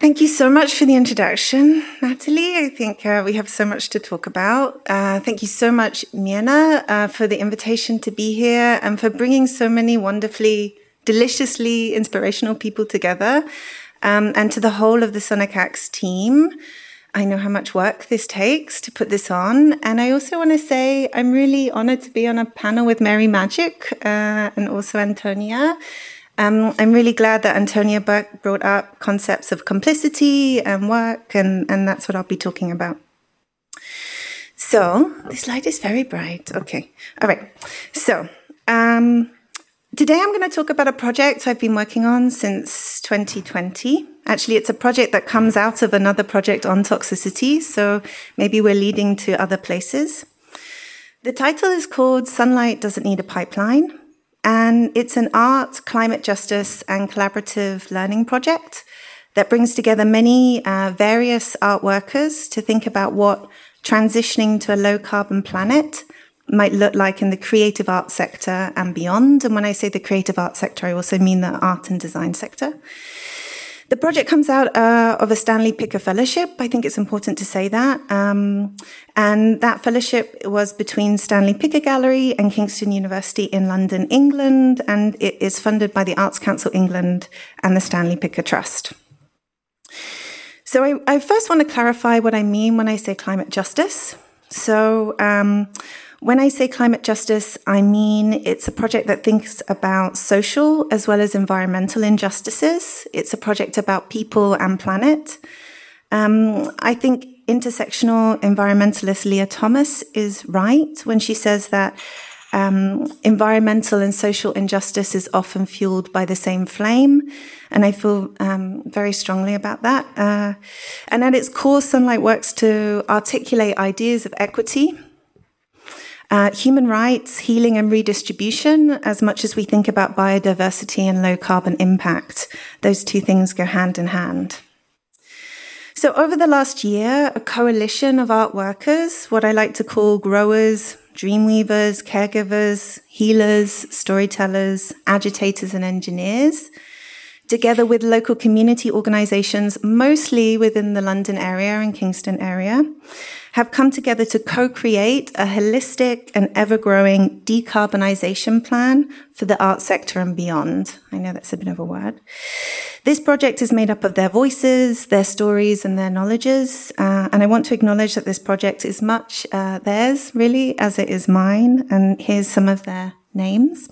Thank you so much for the introduction, Natalie. I think we have so much to talk about. Thank you so much, Miena, for the invitation to be here and for bringing so many wonderfully, deliciously inspirational people together, and to the whole of the SONICAX team. I know how much work this takes to put this on. And I also want to say I'm really honored to be on a panel with Mary Magic and also Antonia. I'm really glad that Antonia brought up concepts of complicity and work, and that's what I'll be talking about. So, this light is very bright. Okay. All right. So, today I'm going to talk about a project I've been working on since 2020. Actually, it's a project that comes out of another project on toxicity, so maybe we're leading to other places. The title is called Sunlight Doesn't Need a Pipeline. And it's an art, climate justice, and collaborative learning project that brings together many various art workers to think about what transitioning to a low-carbon planet might look like in the creative art sector and beyond. And when I say the creative art sector, I also mean the art and design sector. The project comes out of a Stanley Picker Fellowship. I think it's important to say that. And that fellowship was between Stanley Picker Gallery and Kingston University in London, England, and it is funded by the Arts Council England and the Stanley Picker Trust. So I first want to clarify what I mean when I say climate justice. So when I say climate justice, I mean it's a project that thinks about social as well as environmental injustices. It's a project about people and planet. I think intersectional environmentalist Leah Thomas is right when she says that environmental and social injustice is often fueled by the same flame. And I feel very strongly about that. And at its core, Sunlight works to articulate ideas of equity, human rights, healing and redistribution, as much as we think about biodiversity and low carbon impact. Those two things go hand in hand. So over the last year, a coalition of art workers, what I like to call growers, dreamweavers, caregivers, healers, storytellers, agitators and engineers, together with local community organizations, mostly within the London area and Kingston area, have come together to co-create a holistic and ever-growing decarbonisation plan for the art sector and beyond. I know that's a bit of a word. This project is made up of their voices, their stories, and their knowledges. And I want to acknowledge that this project is much theirs, really, as it is mine. And here's some of their names.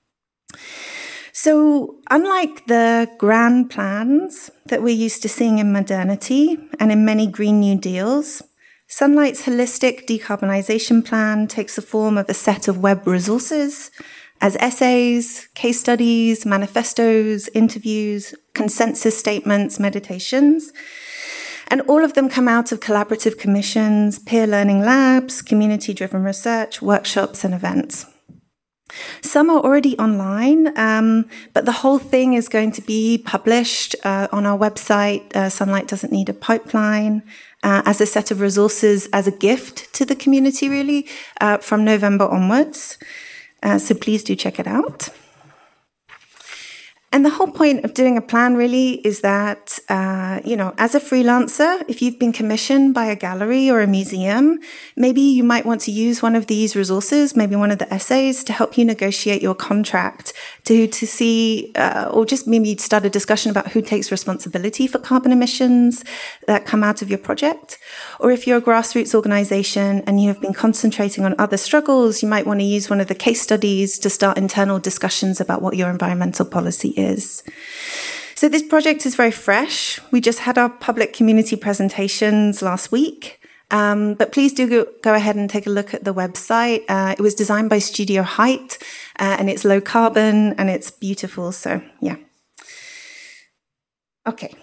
So unlike the grand plans that we're used to seeing in modernity and in many Green New Deals, Sunlight's holistic decarbonisation plan takes the form of a set of web resources as essays, case studies, manifestos, interviews, consensus statements, meditations. And all of them come out of collaborative commissions, peer learning labs, community-driven research, workshops, and events. Some are already online, but the whole thing is going to be published on our website, Sunlight Doesn't Need a Pipeline, as a set of resources, as a gift to the community, really, from November onwards. So please do check it out. And the whole point of doing a plan really is that, as a freelancer, if you've been commissioned by a gallery or a museum, maybe you might want to use one of these resources, maybe one of the essays, to help you negotiate your contract, to see, or just maybe start a discussion about who takes responsibility for carbon emissions that come out of your project. Or if you're a grassroots organization and you have been concentrating on other struggles, you might want to use one of the case studies to start internal discussions about what your environmental policy is. So this project is very fresh. We just had our public community presentations last week. But please do go ahead and take a look at the website. It was designed by Studio Height, and it's low carbon and it's beautiful. So, yeah. Okay.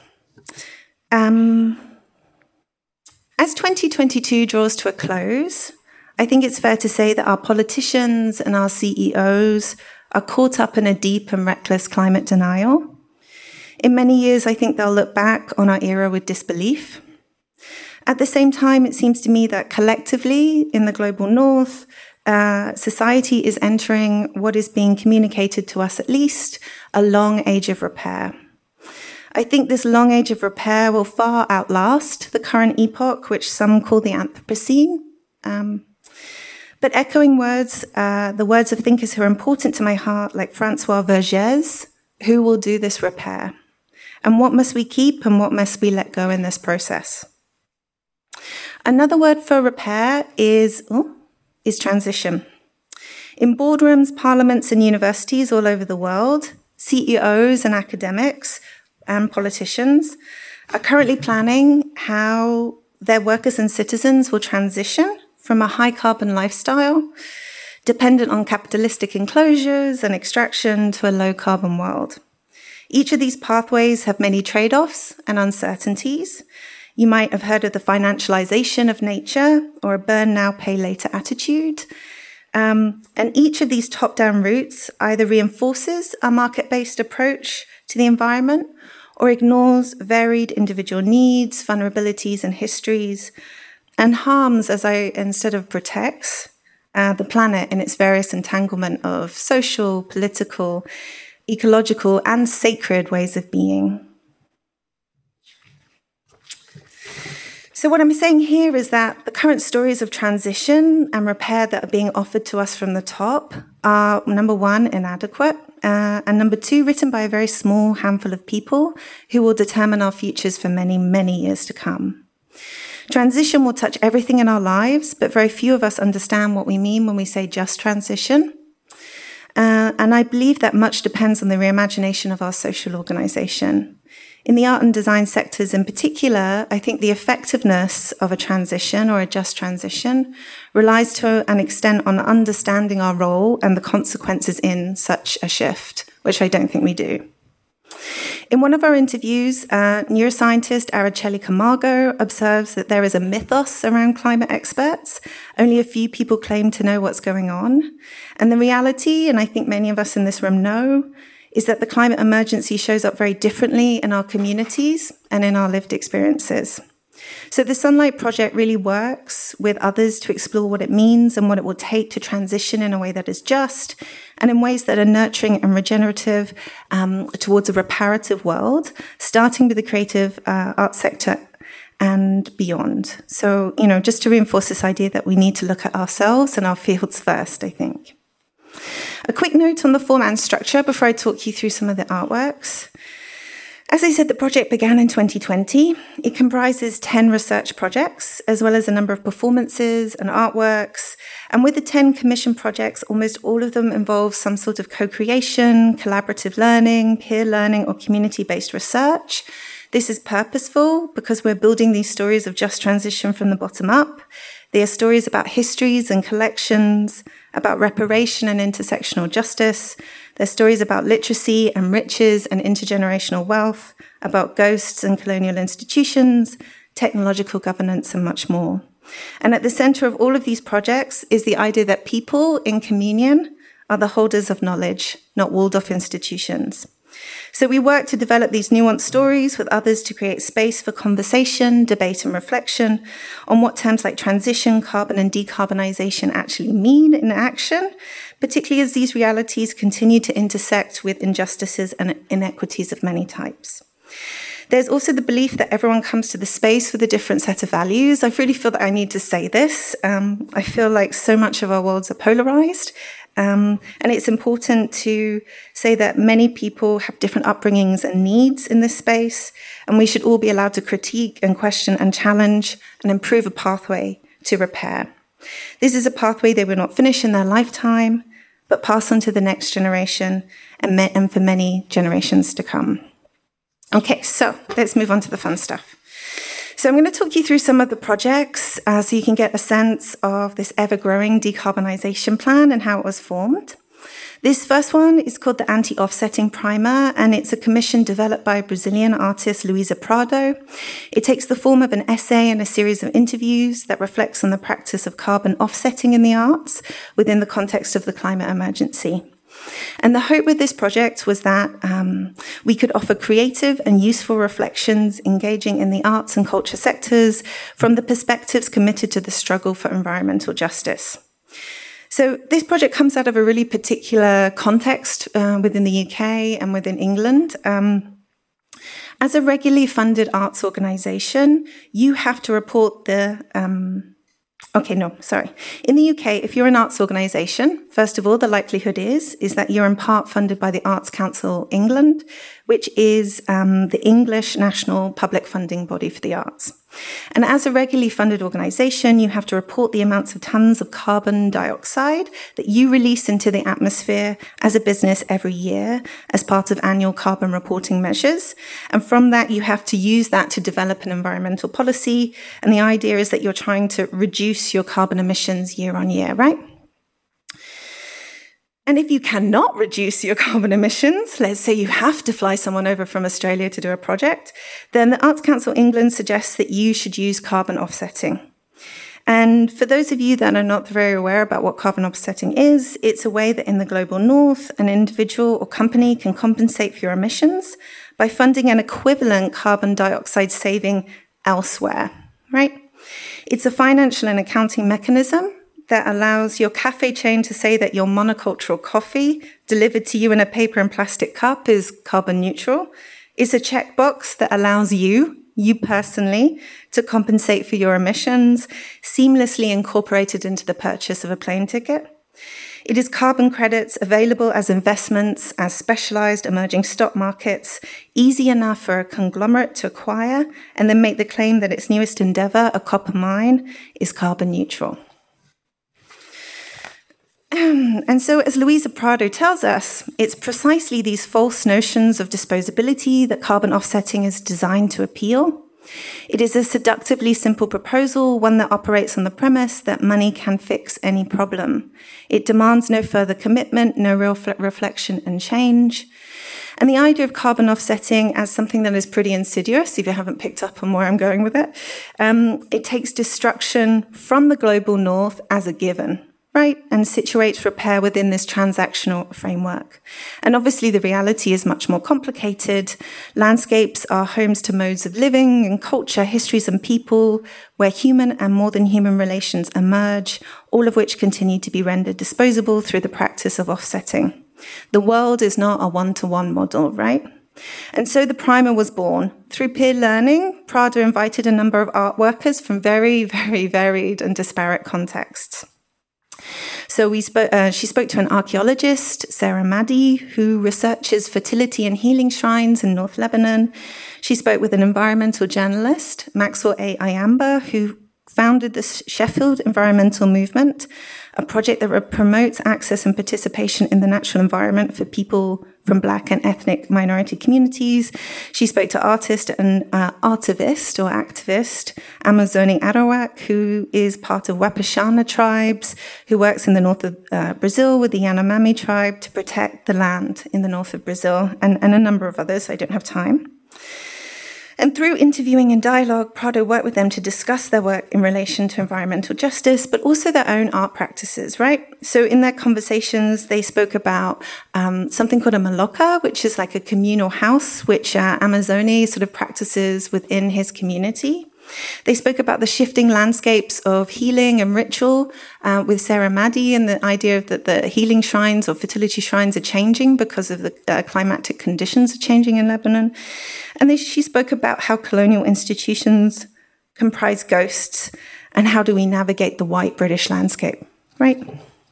As 2022 draws to a close, I think it's fair to say that our politicians and our CEOs are caught up in a deep and reckless climate denial. In many years, I think they'll look back on our era with disbelief. At the same time, it seems to me that collectively in the global north, society is entering what is being communicated to us at least, a long age of repair. I think this long age of repair will far outlast the current epoch, which some call the Anthropocene. But echoing words, the words of thinkers who are important to my heart, like Francois Vergès, who will do this repair? And what must we keep and what must we let go in this process? Another word for repair is transition. In boardrooms, parliaments, and universities all over the world, CEOs and academics and politicians are currently planning how their workers and citizens will transition from a high-carbon lifestyle, dependent on capitalistic enclosures and extraction, to a low-carbon world. Each of these pathways have many trade-offs and uncertainties. You might have heard of the financialization of nature or a burn now, pay later attitude. And each of these top-down routes either reinforces a market-based approach to the environment or ignores varied individual needs, vulnerabilities, and histories, and harms instead of protects the planet in its various entanglement of social, political, ecological, and sacred ways of being. So what I'm saying here is that the current stories of transition and repair that are being offered to us from the top are, number one, inadequate, and number two, written by a very small handful of people who will determine our futures for many, many years to come. Transition will touch everything in our lives, but very few of us understand what we mean when we say just transition. And I believe that much depends on the reimagination of our social organization. In the art and design sectors in particular, I think the effectiveness of a transition or a just transition relies to an extent on understanding our role and the consequences in such a shift, which I don't think we do. In one of our interviews, neuroscientist Araceli Camargo observes that there is a mythos around climate experts. Only a few people claim to know what's going on. And the reality, and I think many of us in this room know, is that the climate emergency shows up very differently in our communities and in our lived experiences. So the Sunlight Project really works with others to explore what it means and what it will take to transition in a way that is just and in ways that are nurturing and regenerative towards a reparative world, starting with the creative arts sector and beyond. So, just to reinforce this idea that we need to look at ourselves and our fields first, I think. A quick note on the form and structure before I talk you through some of the artworks. As I said, the project began in 2020. It comprises 10 research projects, as well as a number of performances and artworks. And with the 10 commissioned projects, almost all of them involve some sort of co-creation, collaborative learning, peer learning, or community-based research. This is purposeful because we're building these stories of just transition from the bottom up. They are stories about histories and collections, about reparation and intersectional justice. They're stories about literacy and riches and intergenerational wealth, about ghosts and colonial institutions, technological governance, and much more. And at the center of all of these projects is the idea that people in communion are the holders of knowledge, not walled-off institutions. So we work to develop these nuanced stories with others to create space for conversation, debate, and reflection on what terms like transition, carbon, and decarbonization actually mean in action, particularly as these realities continue to intersect with injustices and inequities of many types. There's also the belief that everyone comes to the space with a different set of values. I really feel that I need to say this. I feel like so much of our worlds are polarized. And it's important to say that many people have different upbringings and needs in this space, and we should all be allowed to critique and question and challenge and improve a pathway to repair. This is a pathway they will not finish in their lifetime, but pass on to the next generation and for many generations to come. Okay, so let's move on to the fun stuff. So I'm going to talk you through some of the projects so you can get a sense of this ever-growing decarbonisation plan and how it was formed. This first one is called the Anti-Offsetting Primer, and it's a commission developed by Brazilian artist Luisa Prado. It takes the form of an essay and a series of interviews that reflects on the practice of carbon offsetting in the arts within the context of the climate emergency. And the hope with this project was that we could offer creative and useful reflections engaging in the arts and culture sectors from the perspectives committed to the struggle for environmental justice. So this project comes out of a really particular context within the UK and within England. As a regularly funded arts organisation, you have to report In the UK, if you're an arts organisation, first of all, the likelihood is that you're in part funded by the Arts Council England, which is the English national public funding body for the arts. And as a regularly funded organisation, you have to report the amounts of tons of carbon dioxide that you release into the atmosphere as a business every year as part of annual carbon reporting measures. And from that, you have to use that to develop an environmental policy. And the idea is that you're trying to reduce your carbon emissions year on year, right? And if you cannot reduce your carbon emissions, let's say you have to fly someone over from Australia to do a project, then the Arts Council England suggests that you should use carbon offsetting. And for those of you that are not very aware about what carbon offsetting is, it's a way that in the global north, an individual or company can compensate for your emissions by funding an equivalent carbon dioxide saving elsewhere, right? It's a financial and accounting mechanism that allows your cafe chain to say that your monocultural coffee delivered to you in a paper and plastic cup is carbon neutral. It's a checkbox that allows you personally, to compensate for your emissions, seamlessly incorporated into the purchase of a plane ticket. It is carbon credits available as investments, as specialized emerging stock markets, easy enough for a conglomerate to acquire, and then make the claim that its newest endeavor, a copper mine, is carbon neutral. And so, as Luisa Prado tells us, it's precisely these false notions of disposability that carbon offsetting is designed to appeal. It is a seductively simple proposal, one that operates on the premise that money can fix any problem. It demands no further commitment, no real reflection and change. And the idea of carbon offsetting as something that is pretty insidious, if you haven't picked up on where I'm going with it, it takes destruction from the global north as a given, right, and situates repair within this transactional framework. And obviously the reality is much more complicated. Landscapes are homes to modes of living and culture, histories and people, where human and more than human relations emerge, all of which continue to be rendered disposable through the practice of offsetting. The world is not a one-to-one model, right? And so the primer was born. Through peer learning, Prado invited a number of art workers from very, very varied and disparate contexts. So she spoke to an archaeologist, Sarah Maddy, who researches fertility and healing shrines in North Lebanon. She spoke with an environmental journalist, Maxwell A. Ayamba, who founded the Sheffield Environmental Movement, a project that promotes access and participation in the natural environment for people from Black and ethnic minority communities. She spoke to artist and activist Amazoni Arawak, who is part of Wapishana tribes, who works in the north of Brazil with the Yanomami tribe to protect the land in the north of Brazil, and a number of others. I don't have time. And through interviewing and dialogue, Prado worked with them to discuss their work in relation to environmental justice, but also their own art practices, right? So in their conversations, they spoke about something called a maloca, which is like a communal house, which Amazoni sort of practices within his community. They spoke about the shifting landscapes of healing and ritual with Sarah Maddy, and the idea that the healing shrines or fertility shrines are changing because of the climatic conditions are changing in Lebanon. And she spoke about how colonial institutions comprise ghosts and how do we navigate the white British landscape, right?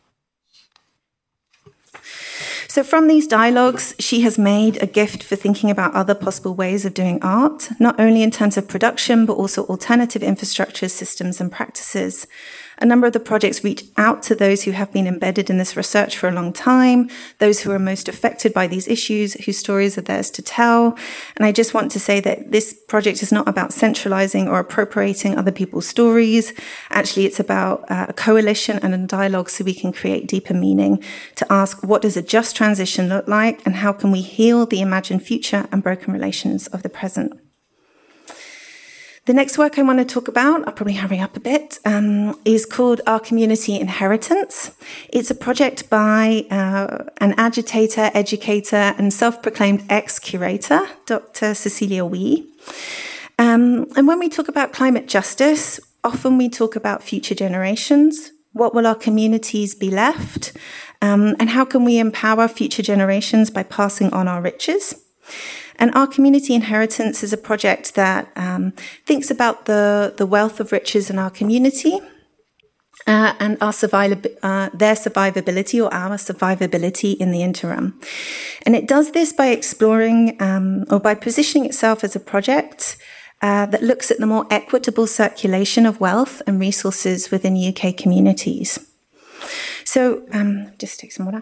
So from these dialogues, she has made a gift for thinking about other possible ways of doing art, not only in terms of production, but also alternative infrastructures, systems, and practices. A number of the projects reach out to those who have been embedded in this research for a long time, those who are most affected by these issues, whose stories are theirs to tell. And I just want to say that this project is not about centralizing or appropriating other people's stories. Actually, it's about a coalition and a dialogue so we can create deeper meaning, to ask what does a just transition look like and how can we heal the imagined future and broken relations of the present. The next work I want to talk about, I'll probably hurry up a bit, is called Our Community Inheritance. It's a project by an agitator, educator, and self-proclaimed ex-curator, Dr. Cecilia Wee. And when we talk about climate justice, often we talk about future generations. What will our communities be left? And how can we empower future generations by passing on our riches? And Our Community Inheritance is a project that thinks about the wealth of riches in our community and their survivability or our survivability in the interim. And it does this by exploring or by positioning itself as a project that looks at the more equitable circulation of wealth and resources within UK communities. So just take some water.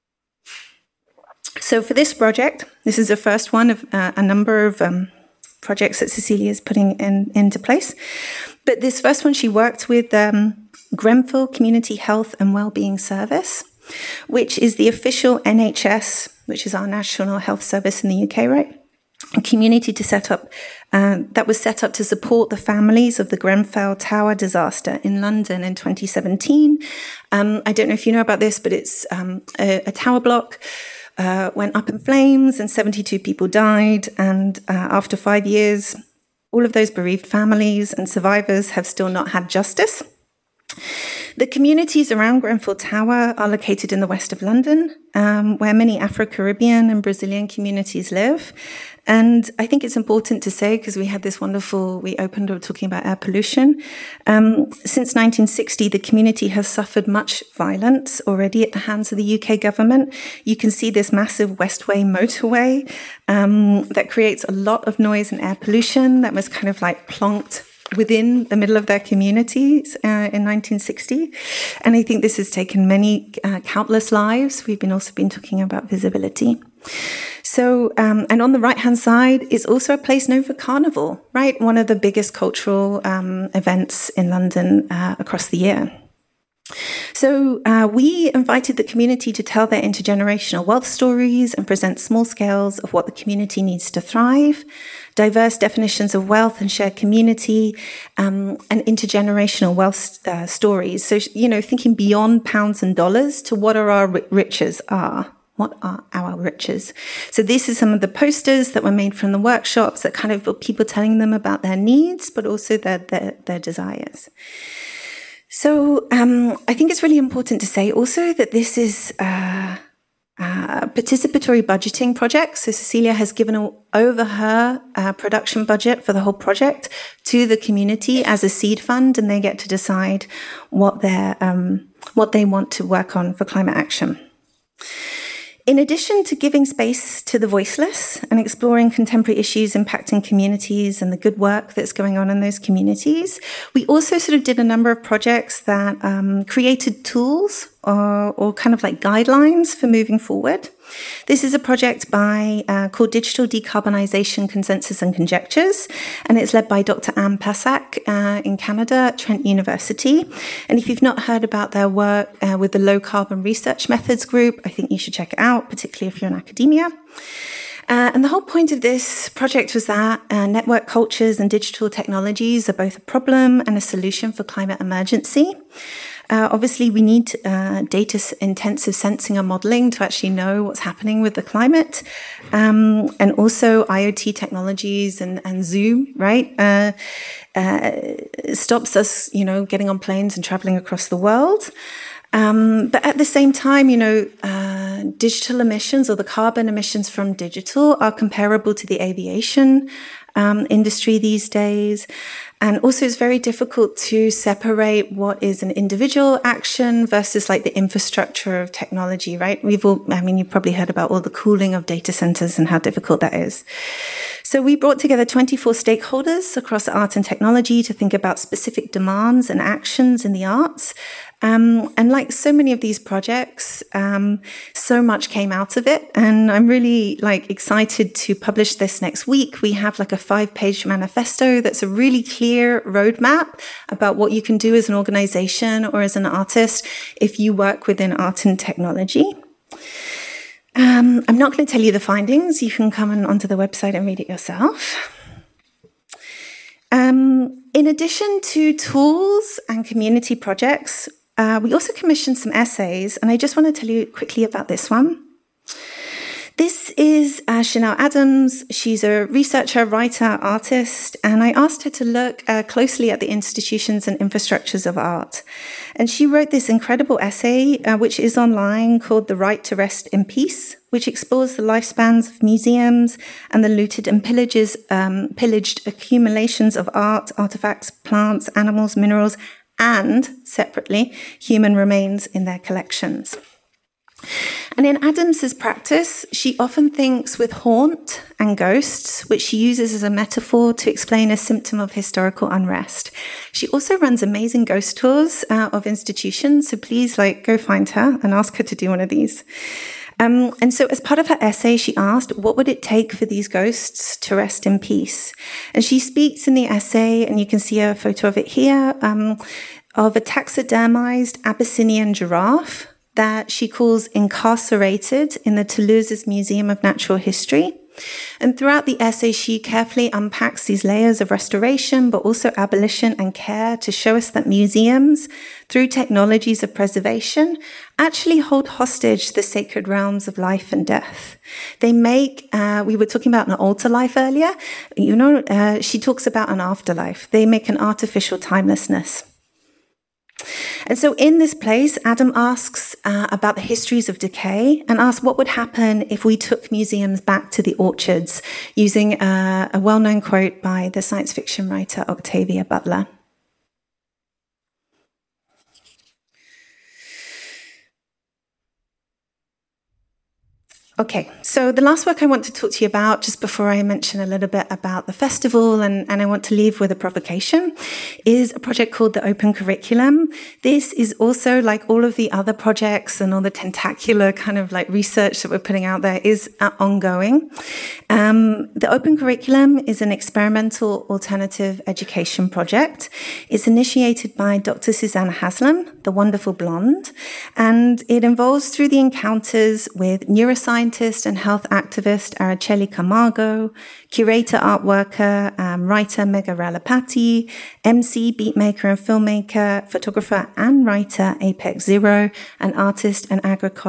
So for this project, this is the first one of a number of projects that Cecilia is putting into place. But this first one, she worked with Grenfell Community Health and Wellbeing Service, which is the official NHS, which is our National Health Service in the UK, right? A community that was set up to support the families of the Grenfell Tower disaster in London in 2017. I don't know if you know about this, but it's a tower block went up in flames and 72 people died. And after 5 years, all of those bereaved families and survivors have still not had justice. The communities around Grenfell Tower are located in the west of London, where many Afro-Caribbean and Brazilian communities live. And I think it's important to say, because we opened talking about air pollution. Since 1960, the community has suffered much violence already at the hands of the UK government. You can see this massive Westway motorway that creates a lot of noise and air pollution that was kind of like plonked within the middle of their communities in 1960. And I think this has taken many, countless lives. We've also been talking about visibility. So, and on the right-hand side is also a place known for Carnival, right? One of the biggest cultural events in London across the year. So we invited the community to tell their intergenerational wealth stories and present small scales of what the community needs to thrive, diverse definitions of wealth and shared community, and intergenerational wealth stories. So, thinking beyond pounds and dollars to what are our riches are. What are our riches? So this is some of the posters that were made from the workshops that kind of were people telling them about their needs, but also their desires. So I think it's really important to say also that this is a participatory budgeting project. So Cecilia has given over her production budget for the whole project to the community as a seed fund, and they get to decide what they want to work on for climate action. In addition to giving space to the voiceless and exploring contemporary issues impacting communities and the good work that's going on in those communities, we also sort of did a number of projects that created tools or kind of like guidelines for moving forward. This is a project called Digital Decarbonisation Consensus and Conjectures, and it's led by Dr. Anne Passack in Canada at Trent University. And if you've not heard about their work with the Low Carbon Research Methods Group, I think you should check it out, particularly if you're in academia. And the whole point of this project was that network cultures and digital technologies are both a problem and a solution for climate emergency. Obviously, we need data-intensive sensing and modeling to actually know what's happening with the climate. And also IoT technologies and Zoom, right, stops us, getting on planes and traveling across the world. But at the same time, digital emissions or the carbon emissions from digital are comparable to the aviation industry these days. And also it's very difficult to separate what is an individual action versus like the infrastructure of technology, right? You've probably heard about all the cooling of data centers and how difficult that is. So we brought together 24 stakeholders across art and technology to think about specific demands and actions in the arts. And like so many of these projects, so much came out of it. And I'm really excited to publish this next week. We have a 5-page manifesto that's a really clear roadmap about what you can do as an organization or as an artist if you work within art and technology. I'm not going to tell you the findings. You can come onto the website and read it yourself. In addition to tools and community projects, we also commissioned some essays, and I just want to tell you quickly about this one. This is Chanel Adams. She's a researcher, writer, artist, and I asked her to look closely at the institutions and infrastructures of art. And she wrote this incredible essay, which is online, called The Right to Rest in Peace, which explores the lifespans of museums and the looted and pillaged accumulations of art, artifacts, plants, animals, minerals, and, separately, human remains in their collections. And in Adams's practice, she often thinks with haunt and ghosts, which she uses as a metaphor to explain a symptom of historical unrest. She also runs amazing ghost tours of institutions, so please go find her and ask her to do one of these. And so as part of her essay, she asked, what would it take for these ghosts to rest in peace? And she speaks in the essay, and you can see a photo of it here, of a taxidermized Abyssinian giraffe that she calls incarcerated in the Toulouse's Museum of Natural History. And throughout the essay, she carefully unpacks these layers of restoration, but also abolition and care to show us that museums, through technologies of preservation, actually hold hostage the sacred realms of life and death. They make, we were talking about an altar life earlier, she talks about an afterlife. They make an artificial timelessness. And so in this place, Adam asks about the histories of decay and asks what would happen if we took museums back to the orchards, using a well-known quote by the science fiction writer Octavia Butler. Okay, so the last work I want to talk to you about, just before I mention a little bit about the festival, and I want to leave with a provocation, is a project called the Open Curriculum. This is also, like all of the other projects and all the tentacular kind of research that we're putting out there, is ongoing. The Open Curriculum is an experimental alternative education project. It's initiated by Dr. Susanna Haslam, the wonderful blonde, and it involves through the encounters with neuroscientists and health activist Araceli Camargo, curator, art worker, writer Megha Ralapati, MC, beatmaker and filmmaker, photographer and writer Apex Zero, and artist and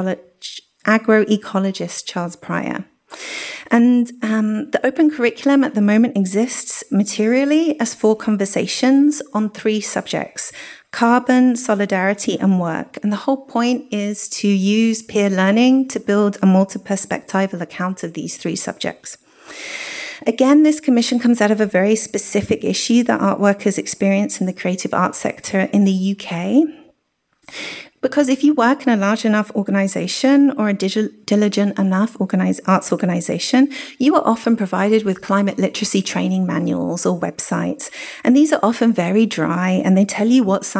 agroecologist Charles Pryor. And the Open Curriculum at the moment exists materially as 4 conversations on 3 subjects: carbon, solidarity, and work. And the whole point is to use peer learning to build a multi-perspectival account of these 3 subjects. Again, this commission comes out of a very specific issue that art workers experience in the creative arts sector in the UK. Because if you work in a large enough organization or a diligent enough arts organization, you are often provided with climate literacy training manuals or websites. And these are often very dry, and they tell you what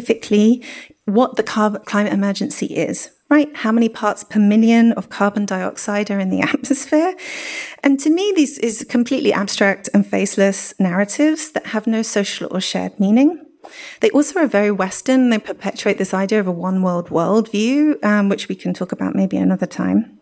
the climate emergency is, right? How many parts per million of carbon dioxide are in the atmosphere? And to me, this is completely abstract and faceless narratives that have no social or shared meaning. They also are very Western. They perpetuate this idea of a one world worldview, which we can talk about maybe another time.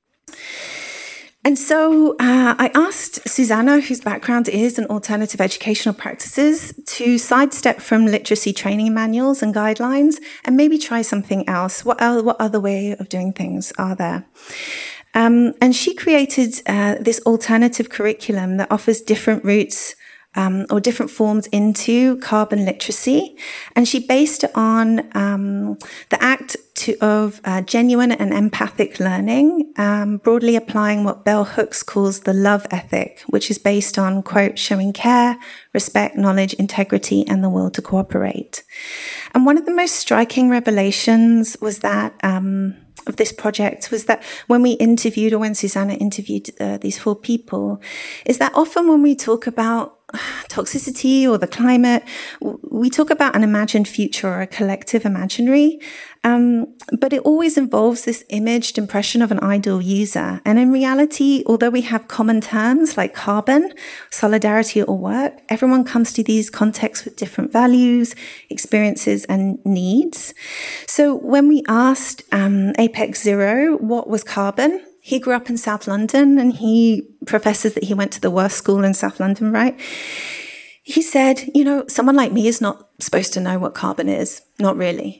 And so I asked Susanna, whose background is in alternative educational practices, to sidestep from literacy training manuals and guidelines and maybe try something else. What other way of doing things are there? And she created this alternative curriculum that offers different routes or different forms into carbon literacy. And she based it on the act of genuine and empathic learning, broadly applying what Bell Hooks calls the love ethic, which is based on, quote, showing care, respect, knowledge, integrity, and the will to cooperate. And one of the most striking revelations was that of this project was that when we interviewed, or when Susanna interviewed these 4 people, is that often when we talk about toxicity or the climate, we talk about an imagined future or a collective imaginary, but it always involves this imaged impression of an ideal user. And in reality, although we have common terms like carbon, solidarity, or work, everyone comes to these contexts with different values, experiences, and needs. So when we asked Apex Zero what was carbon, he grew up in South London, and he professes that he went to the worst school in South London, right? He said, someone like me is not supposed to know what carbon is. Not really.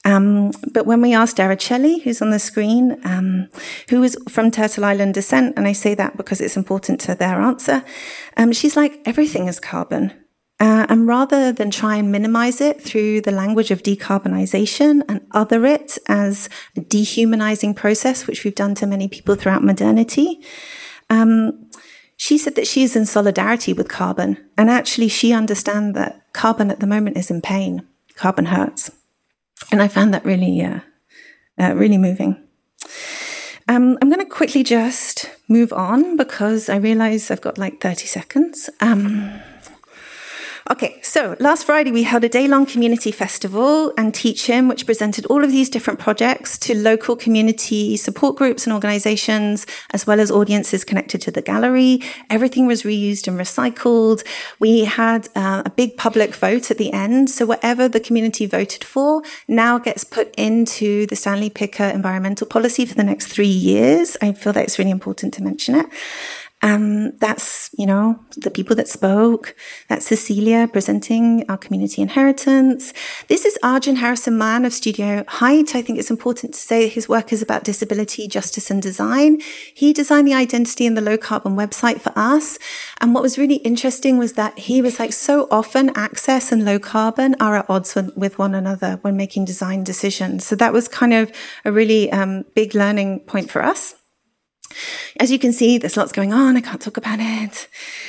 But when we asked Araceli, who's on the screen, who is from Turtle Island descent, and I say that because it's important to their answer, she's like, everything is carbon. And rather than try and minimize it through the language of decarbonization and other it as a dehumanizing process, which we've done to many people throughout modernity, she said that she is in solidarity with carbon. And actually, she understands that carbon at the moment is in pain. Carbon hurts. And I found that really, really moving. I'm going to quickly just move on because I realize I've got like 30 seconds. Okay, so last Friday we held a day-long community festival and teach-in, which presented all of these different projects to local community support groups and organizations, as well as audiences connected to the gallery. Everything was reused and recycled. We had a big public vote at the end, so whatever the community voted for now gets put into the Stanley Picker environmental policy for the next 3 years. I feel that it's really important to mention it. That's, the people that spoke. That's Cecilia presenting our community inheritance. This is Arjun Harrison Mann of Studio Height. I think it's important to say his work is about disability, justice, and design. He designed the identity and the low carbon website for us. And what was really interesting was that he was like, so often access and low carbon are at odds with one another when making design decisions. So that was kind of a really big learning point for us. As you can see, there's lots going on. I can't talk about it.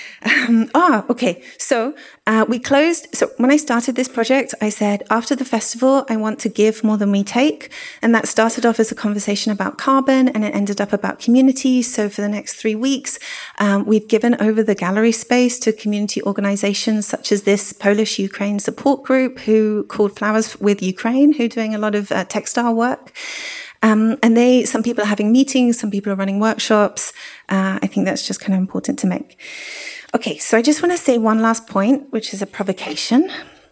Okay. So we closed. So when I started this project, I said, after the festival, I want to give more than we take. And that started off as a conversation about carbon, and it ended up about community. So for the next 3 weeks, we've given over the gallery space to community organizations such as this Polish Ukraine support group who called Flowers with Ukraine, who are doing a lot of textile work. And some people are having meetings, some people are running workshops. I think that's just kind of important to make. Okay, so I just want to say one last point, which is a provocation.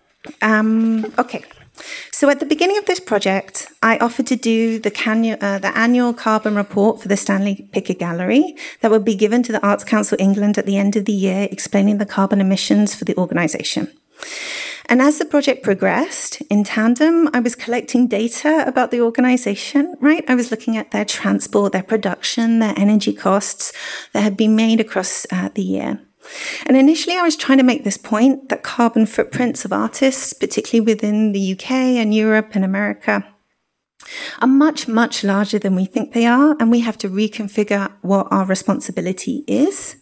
Okay, so at the beginning of this project, I offered to do the annual carbon report for the Stanley Picker Gallery that would be given to the Arts Council England at the end of the year, explaining the carbon emissions for the organisation. And as the project progressed, in tandem, I was collecting data about the organization, right? I was looking at their transport, their production, their energy costs that had been made across the year. And initially, I was trying to make this point that carbon footprints of artists, particularly within the UK and Europe and America, are much, much larger than we think they are. And we have to reconfigure what our responsibility is.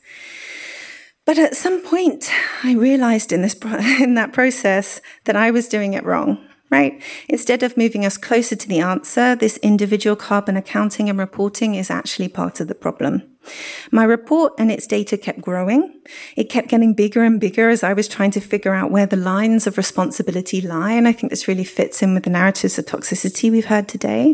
But at some point, I realized in that process that I was doing it wrong, right? Instead of moving us closer to the answer, this individual carbon accounting and reporting is actually part of the problem. My report and its data kept growing. It kept getting bigger and bigger as I was trying to figure out where the lines of responsibility lie. And I think this really fits in with the narratives of toxicity we've heard today.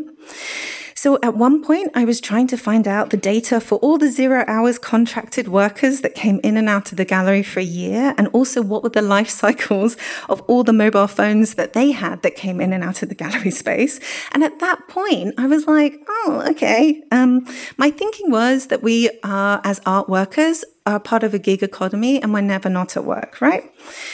So at one point, I was trying to find out the data for all the 0 hours contracted workers that came in and out of the gallery for a year, and also what were the life cycles of all the mobile phones that they had that came in and out of the gallery space. And at that point, I was like, oh, okay. My thinking was that we are, as art workers, are part of a gig economy and we're never not at work, right?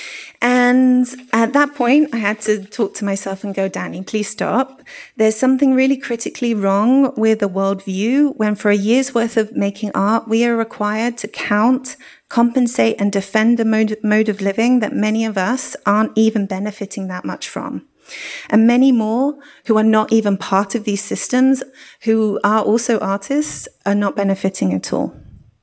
And at that point, I had to talk to myself and go, Danny, please stop. There's something really critically wrong with the worldview when for a year's worth of making art, we are required to count, compensate, and defend a mode of living that many of us aren't even benefiting that much from. And many more who are not even part of these systems, who are also artists, are not benefiting at all.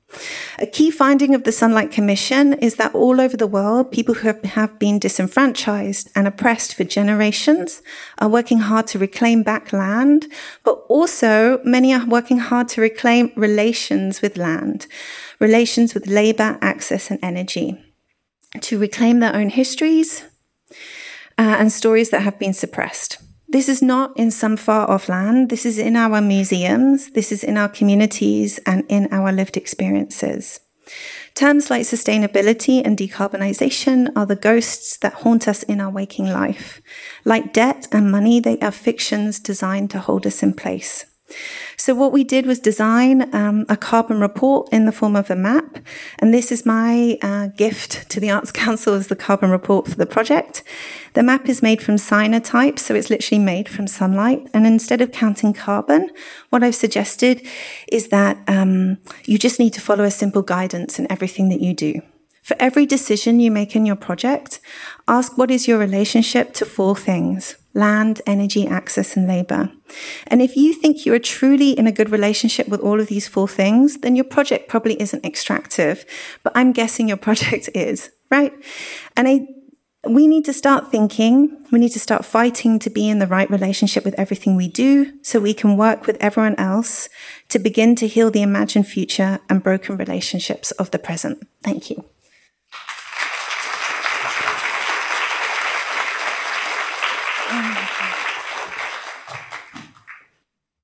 A key finding of the Sunlight Commission is that all over the world, people who have been disenfranchised and oppressed for generations are working hard to reclaim back land, but also many are working hard to reclaim relations with land, relations with labor, access, and energy, to reclaim their own histories and stories that have been suppressed. This is not in some far-off land. This is in our museums. This is in our communities and in our lived experiences. Terms like sustainability and decarbonization are the ghosts that haunt us in our waking life. Like debt and money, they are fictions designed to hold us in place. So what we did was design a carbon report in the form of a map. And this is my gift to the Arts Council as the carbon report for the project. The map is made from cyanotypes, so it's literally made from sunlight. And instead of counting carbon, what I've suggested is that you just need to follow a simple guidance in everything that you do. For every decision you make in your project, ask what is your relationship to 4 things: land, energy, access, and labor. And if you think you are truly in a good relationship with all of these 4 things, then your project probably isn't extractive, but I'm guessing your project is, right? And we need to start thinking, we need to start fighting to be in the right relationship with everything we do so we can work with everyone else to begin to heal the imagined future and broken relationships of the present. Thank you.